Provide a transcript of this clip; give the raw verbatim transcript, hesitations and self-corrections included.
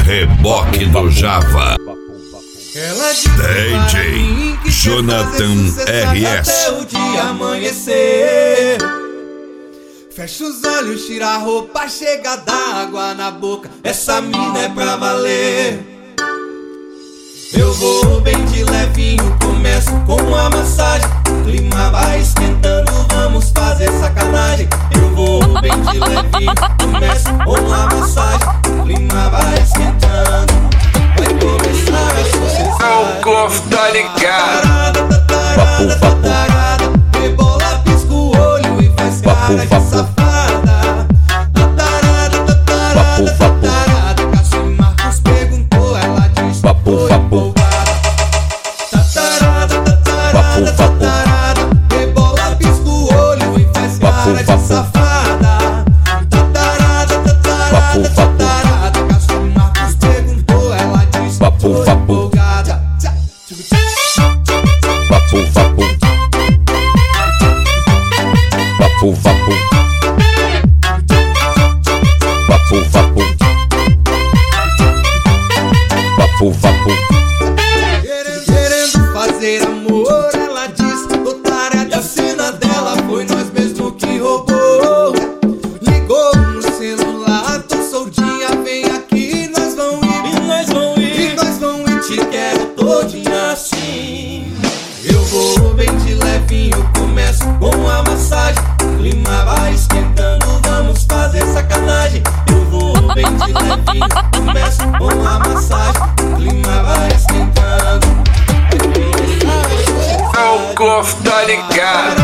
Reboque do Java. D J Jonathan R S. Até o dia amanhecer. Fecha os olhos, tira a roupa, chega d'água na boca. Essa mina é pra valer. Eu vou bem de levinho, começo com uma massagem. O clima vai esquentando, vamos fazer sacanagem. Eu vou bem de levinho, começo com uma massagem. O clima vai esquentando, vai começar a sucessão. O Golf tá ligado. Tatarada, tatarada, rebola, pisca o olho e faz cara de safada. Tatarada, tatarada, tatarada, Cássio Marcos perguntou, ela disse foi empolgada. Tatarada, tatarada, tatarada, rebola, pisca o olho e faz cara de safada. Tatarada, tatarada, tatarada, Cássio Marcos perguntou, ela disse foi empolgada. Vapo, vapo. Vapo, vapo. Vapo, vapo. Vapo, vapo. Querendo fazer amor, ela disse, otária de cena dela, foi nós mesmo que roubou. Ligou no celular, tô soldinha, vem aqui, nós vão ir, e nós vão ir, e nós vão ir, te quero todinha assim. Eu vou bem de levinho, começo com a massagem. O clima vai esquentando, vamos fazer sacanagem. Eu vou bem de levinho, começo com a massagem. O clima vai esquentando. O Golf tá ligado.